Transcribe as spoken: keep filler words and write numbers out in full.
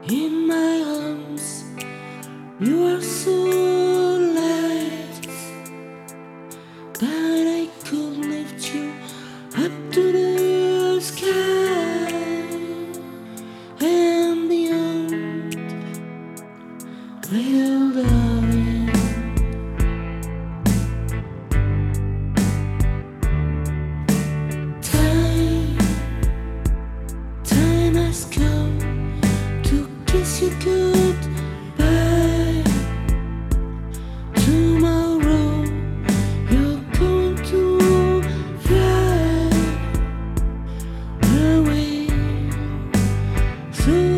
In my arms, you are so light that I could lift you up to the sky and beyond, little darling. Time, time has come to kiss you goodbye. Tomorrow you're going to fly away through